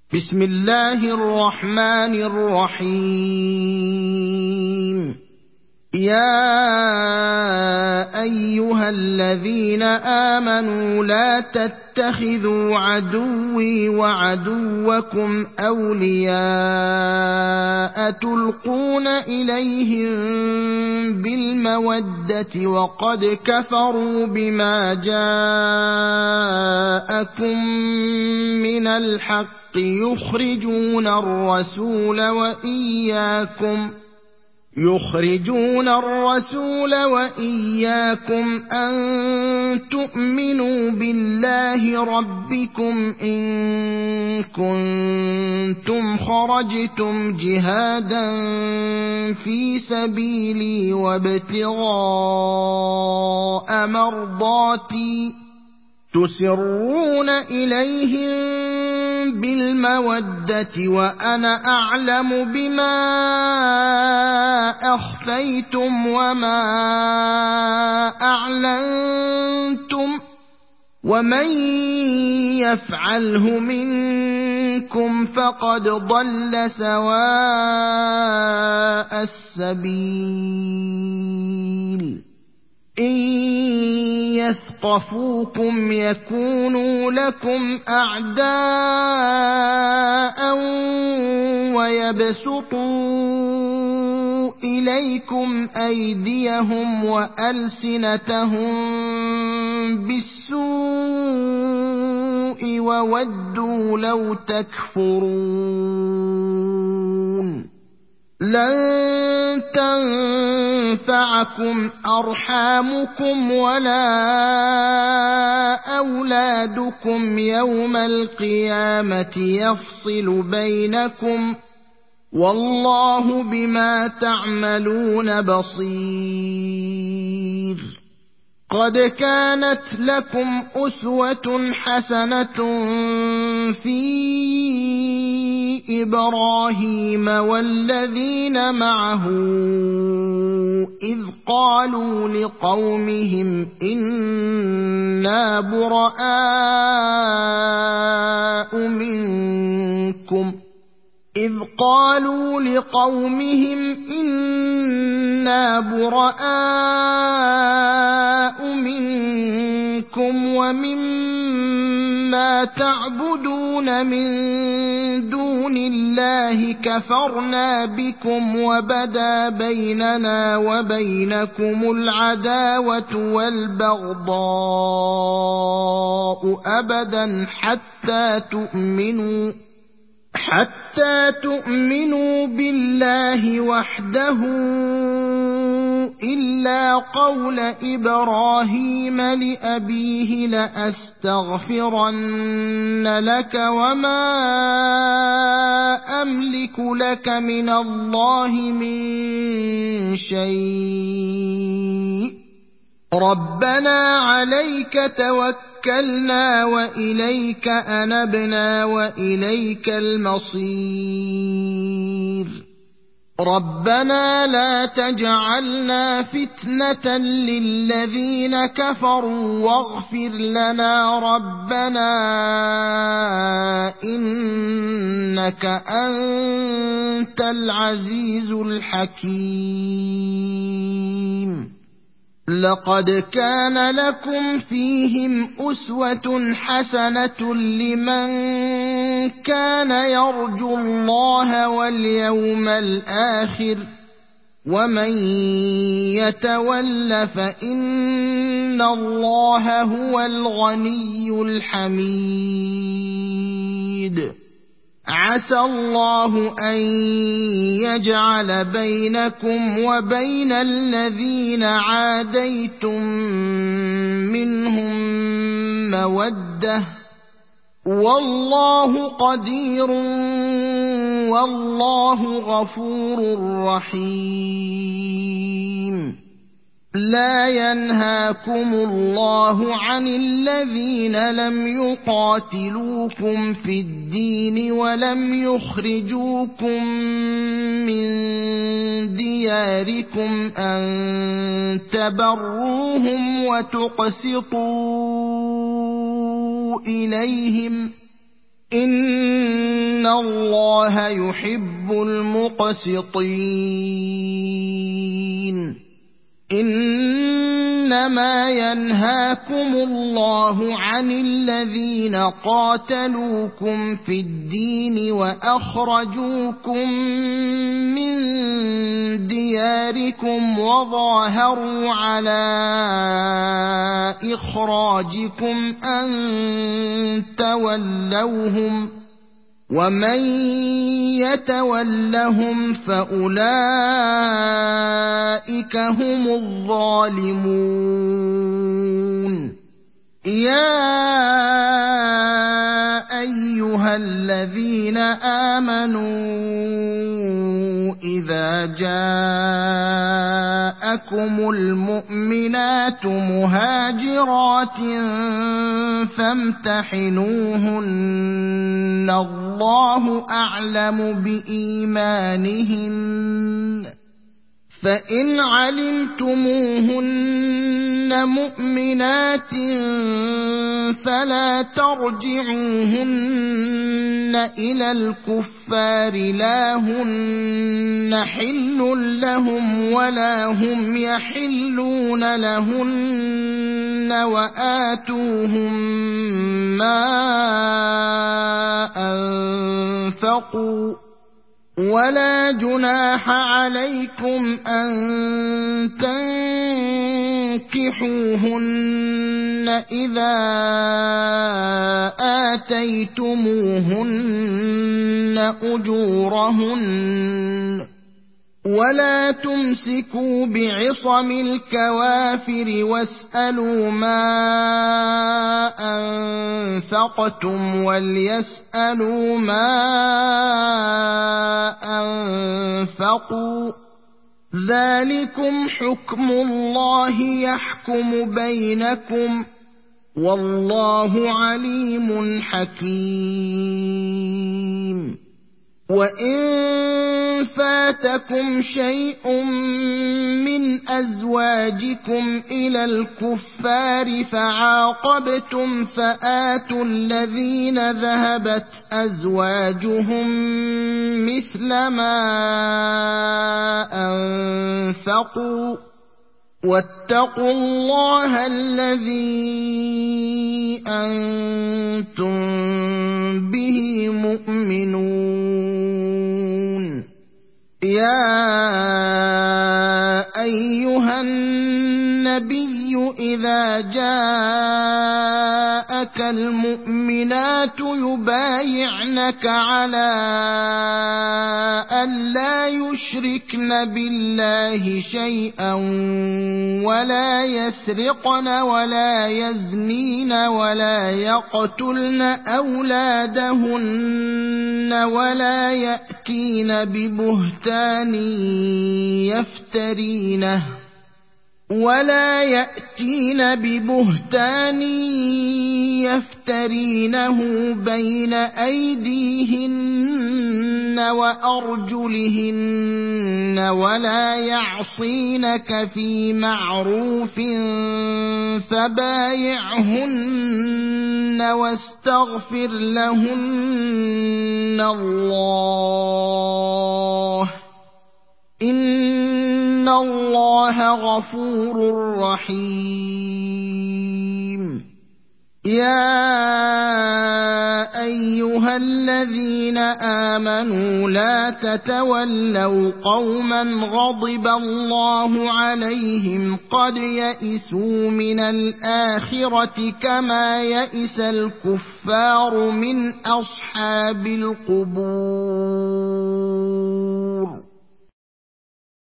بسم الله الرحمن الرحيم يا أيها الذين آمنوا لا تتخذوا عدوي وعدوكم أولياء تلقون إليهم بالمودة وقد كفروا بما جاءكم من الحق يخرجون الرسول وإياكم أن تؤمنوا بالله ربكم إن كنتم خرجتم جهادا في سبيلي وابتغاء مرضاتي تسرون إليهم بالمودة وأنا أعلم بما أخفيتم وما أعلنتم ومن يفعله منكم فقد ضل سواء السبيل إن يثقفوكم يكونوا لكم أعداء ويبسطوا إليكم أيديهم وألسنتهم بالسوء وودوا لو تكفرون لن تنفعكم أرحامكم ولا أولادكم يوم القيامة يفصل بينكم والله بما تعملون بصير قد كانت لكم أسوة حسنة في إبراهيم والذين معه إذ قالوا لقومهم إنا براء منكم ومما تعبدون من دون الله كفرنا بكم وبدا بيننا وبينكم العداوة والبغضاء أبدا حتى تؤمنوا بالله وحده إلا قول إبراهيم لأبيه لأستغفرن لك وما أملك لك من الله من شيء ربنا عليك توكلنا وإليك أنبنا وإليك المصير ربنا لا تجعلنا فتنة للذين كفروا واغفر لنا ربنا إنك أنت العزيز الحكيم لقد كان لكم فيهم أسوة حسنة لمن كان يرجو الله واليوم الآخر ومن يتول فإن الله هو الغني الحميد عسى الله أن يجعل بينكم وبين الذين عاديتم منهم مودة والله قدير والله غفور رحيم لا ينهاكم الله عن الذين لم يقاتلوكم في الدين ولم يخرجوكم من دياركم أن تبروهم وتقسطوا إليهم إِنَّ اللَّهَ يُحِبُّ الْمُقْسِطِينَ إِنَّمَا يَنْهَاكُمُ اللَّهُ عَنِ الَّذِينَ قَاتَلُوكُمْ فِي الدِّينِ وَأَخْرَجُوكُم مِّن دِيَارِكُمْ وَظَاهَرُوا عَلَىٰ إِخْرَاجِكُمْ أَن تَوَلَّوْهُمْ ۚ وَمَن يَتَوَلَّهُمْ فَأُولَٰئِكَ هُمُ الظَّالِمُونَ يَا أَيُّهَا الَّذِينَ آمَنُوا إِذَا جَاءَكُمُ الْمُؤْمِنَاتُ مُهَاجِرَاتٍ فَامْتَحِنُوهُنَّ ۖ اللَّهُ أَعْلَمُ بِإِيمَانِهِنَّ ۖ فَإِنْ عَلِمْتُمُوهُنَّ مُؤْمِنَاتٍ فَلَا تَرْجِعُوهُنَّ إِلَى الْكُفَّارِ لَا هُنَّ حِلٌّ لَّهُمْ وَلَا هُمْ يَحِلُّونَ لَهُنَّ وَآتُوهُم مَّا أَنفَقُوا ۚ وَلَا جُنَاحَ عَلَيْكُمْ أَن تَنكِحُوهُنَّ إِذَا آتَيْتُمُوهُنَّ أُجُورَهُنَّ ۚ وَلَا تُمْسِكُوا بِعِصَمِ الْكَوَافِرِ وَاسْأَلُوا مَا أَنفَقْتُمْ وَلْيَسْأَلُوا مَا أَنفَقُوا ۚ ذَٰلِكُمْ حُكْمُ اللَّهِ يَحْكُمُ بَيْنَكُمْ ۚ وَاللَّهُ عَلِيمٌ حَكِيمٌ وَإِن فَاتَكُمْ شَيْءٌ مِّنْ أَزْوَاجِكُمْ إِلَى الْكُفَّارِ فَعَاقَبْتُمْ فَآتُوا الَّذِينَ ذَهَبَتْ أَزْوَاجُهُم مِّثْلَ مَا أَنفَقُوا ۚ وَاتَّقُوا اللَّهَ الَّذِي أَنتُم بِهِ مُؤْمِنُونَ يَا أَيُّهَا النَّبِيُّ إِذَا جَاءَكَ الْمُؤْمِنَاتُ يُبَايِعْنَكَ عَلَىٰ أَن لَّا يُشْرِكْنَ بِاللَّهِ شَيْئًا وَلَا يَسْرِقْنَ وَلَا يَزْنِينَ وَلَا يَقْتُلْنَ أَوْلَادَهُنَّ ولا يأتين ببهتان يفترينه بين أيديهن وأرجلهن ولا يعصينك في معروف فبايعهن واستغفر لهن الله إِنَّ اللَّهَ غَفُورٌ رَّحِيمٌ يَا أَيُّهَا الَّذِينَ آمَنُوا لَا تَتَوَلَّوْا قَوْمًا غَضِبَ اللَّهُ عَلَيْهِمْ قَدْ يَئِسُوا مِنَ الْآخِرَةِ كَمَا يَئِسَ الْكُفَّارُ مِنْ أَصْحَابِ الْقُبُورِ